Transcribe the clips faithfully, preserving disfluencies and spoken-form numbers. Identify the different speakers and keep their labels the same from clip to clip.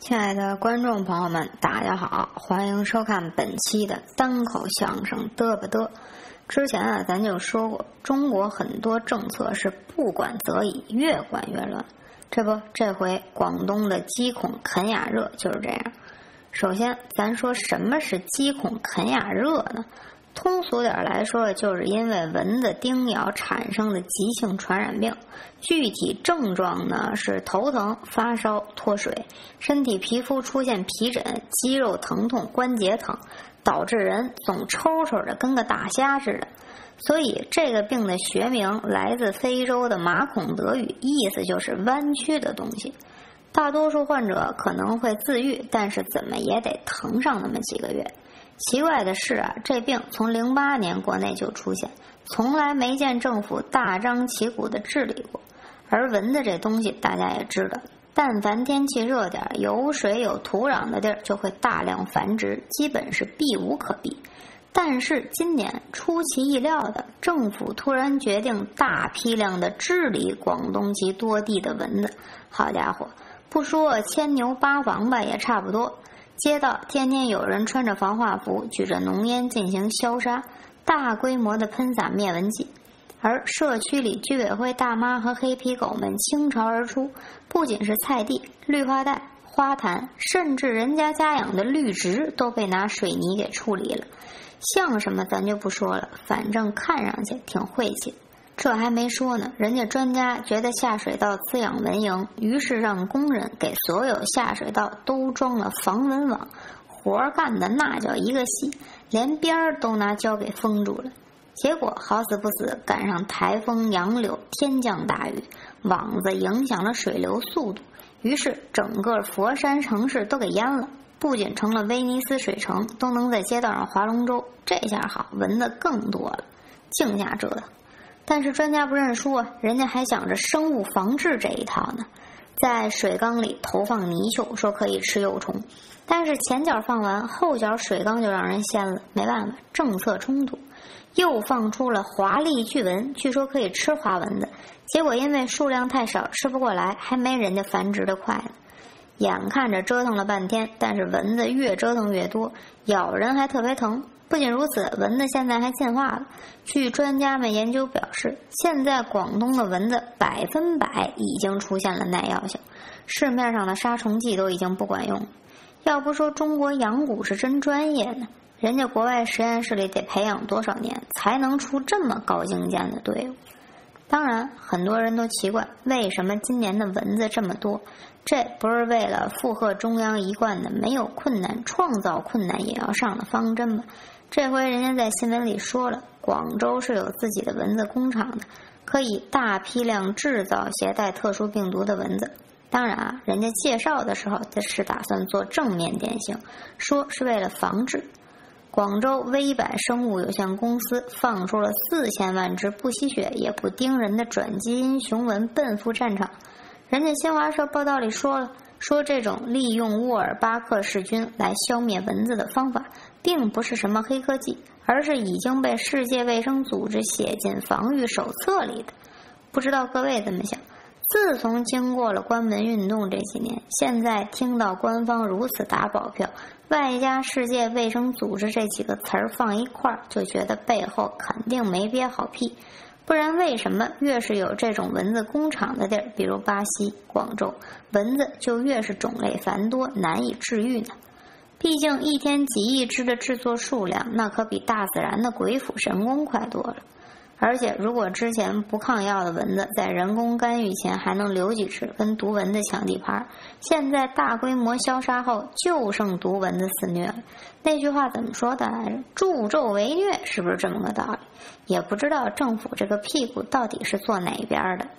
Speaker 1: 亲爱的观众朋友们，大家好，欢迎收看本期的单口相声嘚吧嘚。之前啊，咱就说过，中国很多政策是不管则已，越管越乱。这不，这回广东的鸡孔肯雅热就是这样。首先，咱说什么是鸡孔肯雅热呢？通俗点来说，就是因为蚊子叮咬产生的急性传染病。具体症状呢是头疼、发烧、脱水，身体皮肤出现皮疹、肌肉疼痛、关节疼，导致人总抽抽的跟个大虾似的。所以这个病的学名来自非洲的马孔德语，意思就是弯曲的东西。大多数患者可能会自愈，但是怎么也得疼上那么几个月。奇怪的是啊，这病从零八年国内就出现，从来没见政府大张旗鼓的治理过。而蚊子这东西大家也知道，但凡天气热点，有水有土壤的地儿就会大量繁殖，基本是避无可避。但是今年出其意料的，政府突然决定大批量的治理广东及多地的蚊子。好家伙，不说牵牛扒房吧，也差不多。街道天天有人穿着防化服，举着浓烟进行消杀，大规模的喷洒灭蚊剂。而社区里居委会大妈和黑皮狗们倾巢而出，不仅是菜地、绿化带、花坛，甚至人家家养的绿植都被拿水泥给处理了。像什么咱就不说了，反正看上去挺晦气。这还没说呢，人家专家觉得下水道滋养蚊蝇，于是让工人给所有下水道都装了防蚊网，活干的那叫一个细，连边儿都拿胶给封住了。结果好死不死赶上台风杨柳，天降大雨，网子影响了水流速度，于是整个佛山城市都给淹了，不仅成了威尼斯水城，都能在街道上划龙舟。这下好，蚊子更多了，净下折腾。但是专家不认输啊，人家还想着生物防治这一套呢，在水缸里投放泥鳅，说可以吃幼虫，但是前脚放完，后脚水缸就让人掀了，没办法，政策冲突。又放出了华丽巨蚊，据说可以吃花蚊子，结果因为数量太少，吃不过来，还没人家繁殖的快呢。眼看着折腾了半天，但是蚊子越折腾越多，咬人还特别疼。不仅如此，蚊子现在还进化了。据专家们研究表示，现在广东的蚊子百分百已经出现了耐药性，市面上的杀虫剂都已经不管用了。要不说中国养蛊是真专业呢，人家国外实验室里得培养多少年才能出这么高精尖的队伍。当然很多人都奇怪，为什么今年的蚊子这么多，这不是为了附和中央一贯的没有困难创造困难也要上的方针吗？这回人家在新闻里说了，广州是有自己的蚊子工厂的，可以大批量制造携带特殊病毒的蚊子。当然啊，人家介绍的时候是打算做正面典型，说是为了防治。广州微百生物有限公司放出了四千万只不吸血也不叮人的转基因雄蚊奔赴战场。人家新华社报道里说了，说这种利用沃尔巴克氏菌来消灭蚊子的方法并不是什么黑科技，而是已经被世界卫生组织写进防御手册里的。不知道各位怎么想，自从经过了关门运动这几年，现在听到官方如此打保票，外加世界卫生组织这几个词儿放一块儿，就觉得背后肯定没憋好屁。不然为什么越是有这种蚊子工厂的地儿，比如巴西、广州，蚊子就越是种类繁多，难以治愈呢？毕竟一天几亿只的制作数量，那可比大自然的鬼斧神工快多了。而且如果之前不抗药的蚊子在人工干预前还能留几只跟毒蚊子抢地盘，现在大规模消杀后就剩毒蚊子肆虐了。那句话怎么说的来着？助纣为虐，是不是这么个道理？也不知道政府这个屁股到底是坐哪边的。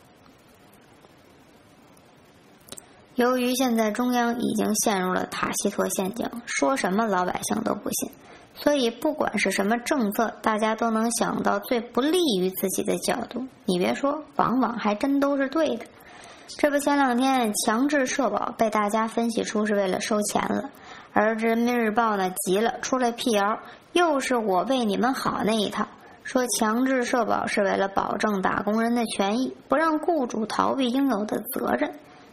Speaker 1: 由于现在中央已经陷入了塔西佗陷阱，说什么老百姓都不信，所以不管是什么政策，大家都能想到最不利于自己的角度。你别说，往往还真都是对的。这不前两天强制社保被大家分析出是为了收钱了，而人民日报呢急了，出来辟谣，又是我为你们好那一套，说强制社保是为了保证打工人的权益，不让雇主逃避应有的责任。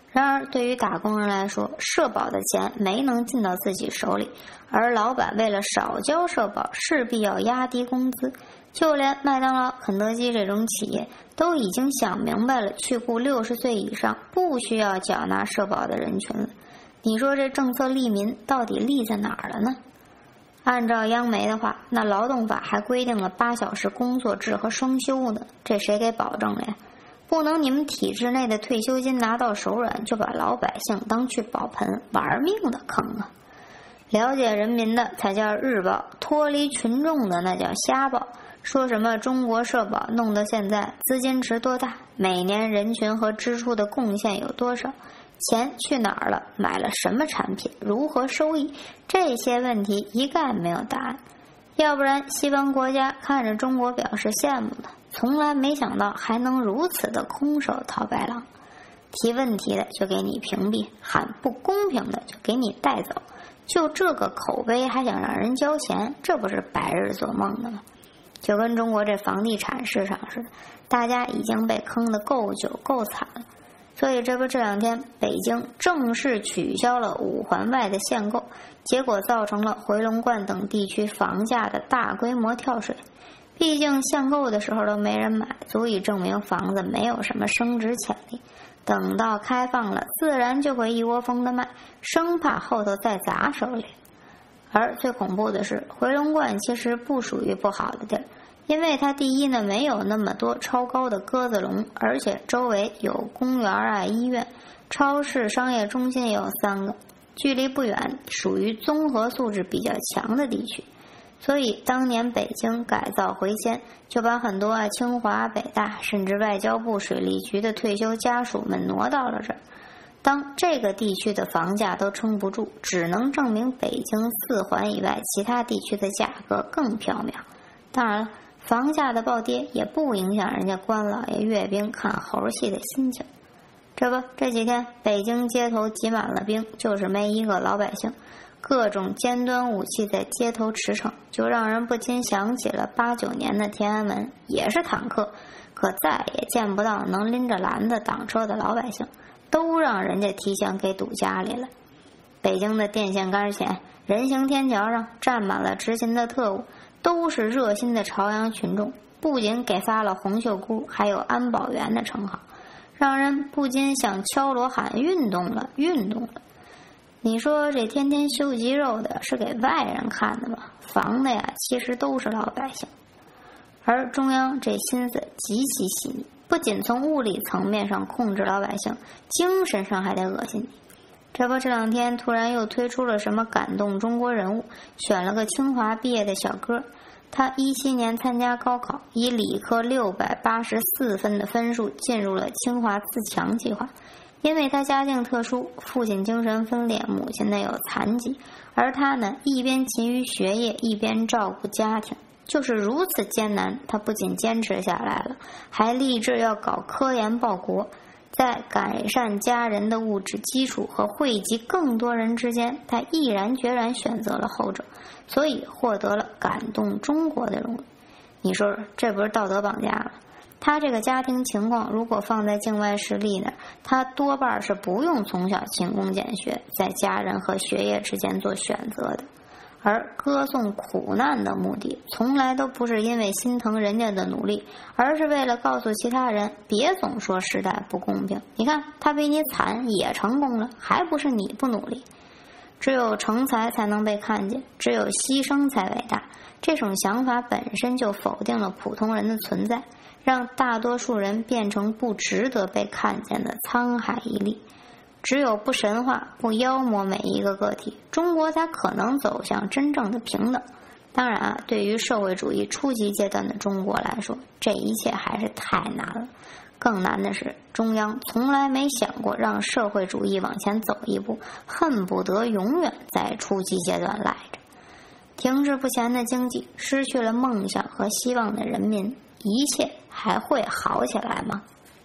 Speaker 1: 然而对于打工人来说，社保的钱没能进到自己手里，而老板为了少交社保，势必要压低工资。就连麦当劳、肯德基这种企业都已经想明白了，去雇六十岁以上不需要缴纳社保的人群了。你说这政策利民到底利在哪儿了呢？按照央媒的话，那劳动法还规定了八小时工作制和双休呢，这谁给保证了呀？不能你们体制内的退休金拿到手软，就把老百姓当去保盆，玩命的坑啊！了解人民的才叫日报，脱离群众的那叫瞎报。说什么中国社保弄得现在资金池多大，每年人群和支出的贡献有多少，钱去哪儿了，买了什么产品，如何收益，这些问题一概没有答案。要不然西方国家看着中国表示羡慕了，从来没想到还能如此的空手套白狼。提问题的就给你屏蔽，喊不公平的就给你带走，就这个口碑还想让人交钱，这不是白日做梦的吗？就跟中国这房地产市场似的，大家已经被坑得够久够惨了。所以这不这两天北京正式取消了五环外的限购，结果造成了回龙观等地区房价的大规模跳水。毕竟限购的时候都没人买，足以证明房子没有什么升值潜力。等到开放了，自然就会一窝蜂的卖，生怕后头再砸手里。而最恐怖的是，回龙观其实不属于不好的地儿，因为它第一呢没有那么多超高的鸽子笼，而且周围有公园啊、医院、超市、商业中心也有三个，距离不远，属于综合素质比较强的地区。所以当年北京改造回迁，就把很多啊清华、北大甚至外交部水利局的退休家属们挪到了这儿。当这个地区的房价都撑不住，只能证明北京四环以外其他地区的价格更缥缈。当然了，房价的暴跌也不影响人家关老爷阅兵看猴戏的心情。这不，这几天北京街头挤满了兵，就是没一个老百姓，各种尖端武器在街头驰骋，就让人不禁想起了八九年的天安门，也是坦克，可再也见不到能拎着篮子挡车的老百姓，都让人家提前给堵家里了。北京的电线杆前、人行天桥上站满了执勤的特务，都是热心的朝阳群众，不仅给发了红袖箍，还有安保员的称号，让人不禁想敲锣喊运动了，运动了。你说这天天秀肌肉的是给外人看的吗？防的呀，其实都是老百姓。而中央这心思极其细腻，不仅从物理层面上控制老百姓，精神上还得恶心你。这不这两天突然又推出了什么感动中国人物，选了个清华毕业的小哥，他一七年参加高考，以理科六百八十四分的分数进入了清华自强计划。因为他家境特殊，父亲精神分裂，母亲呢有残疾，而他呢一边勤于学业，一边照顾家庭，就是如此艰难，他不仅坚持下来了，还立志要搞科研报国，在改善家人的物质基础和惠及更多人之间，他毅然决然选择了后者，所以获得了感动中国的荣誉。你说这不是道德绑架吗？他这个家庭情况如果放在境外势力呢，他多半是不用从小勤工俭学，在家人和学业之间做选择的。而歌颂苦难的目的从来都不是因为心疼人家的努力，而是为了告诉其他人别总说时代不公平，你看他比你惨也成功了，还不是你不努力。只有成才才能被看见，只有牺牲才伟大，这种想法本身就否定了普通人的存在，让大多数人变成不值得被看见的沧海一粟。只有不神化、不妖魔每一个个体，中国才可能走向真正的平等。当然啊，对于社会主义初级阶段的中国来说，这一切还是太难了。更难的是，中央从来没想过让社会主义往前走一步，恨不得永远在初级阶段赖着。停滞不前的经济，失去了梦想和希望的人民，一切还会好起来吗？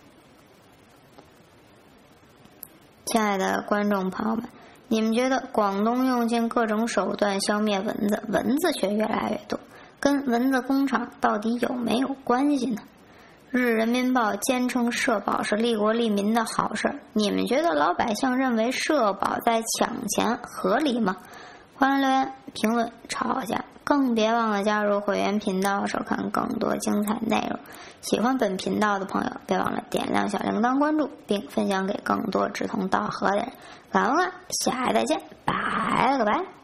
Speaker 1: 亲爱的观众朋友们，你们觉得广东用尽各种手段消灭蚊子，蚊子却越来越多，跟蚊子工厂到底有没有关系呢？ 日人民报坚称社保是利国利民的好事，你们觉得老百姓认为社保在抢钱合理吗？欢迎留言评论吵架，更别忘了加入会员频道收看更多精彩内容。喜欢本频道的朋友别忘了点亮小铃铛关注，并分享给更多志同道合的人。感恩啊，下一再见，拜了个拜。